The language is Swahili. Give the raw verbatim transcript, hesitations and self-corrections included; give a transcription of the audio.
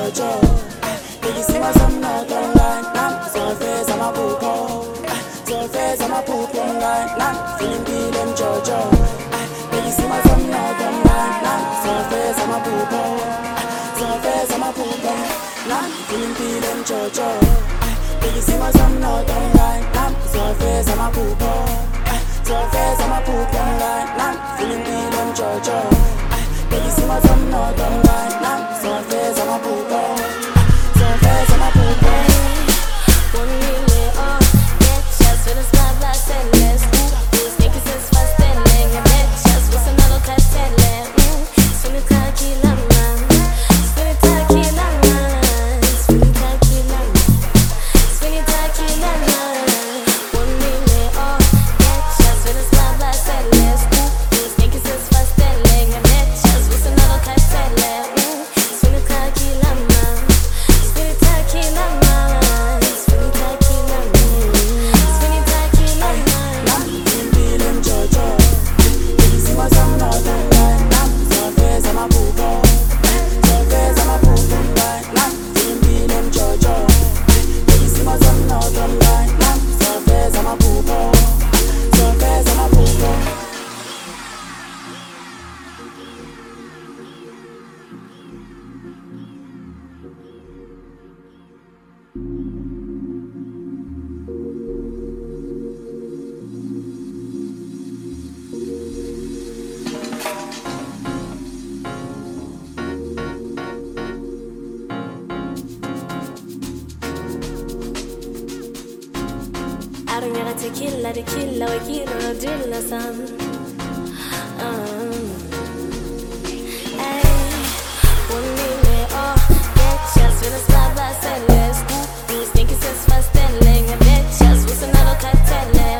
mjojo. Nikisema zamna online, nam surface ama pupo. Surface ama pupo online, nam feeling bile mjojo. Nikisema zamna online, nam surface ama pupo. Surface ama pupo, nam feeling bile mjojo. Nikisema zamna online, nam surface ama pupo. Surface ama pupo online, nam feeling bile mjojo. Nikisema zamna online, nam surface ama pupo. Surface ama pupo. One minute off, get shots for the spotlight endless. Ooh, sneaky since fast ending. I bet shots with another cat selling. Ooh, swing khaki lama, swing khaki lama, swing khaki lama, swing khaki lama. One minute off, get shots for the spotlight endless. Ooh, sneaky since fast ending. I bet shots with another cat selling. Ooh, swing khaki lama, swing khaki lama. I don't gotta tequila, tequila, we quiero drill or some. Um, ay, one minute off, get shots for the spotlight, say let's go. Sneaky since fast ending, I bet shots with another cartel.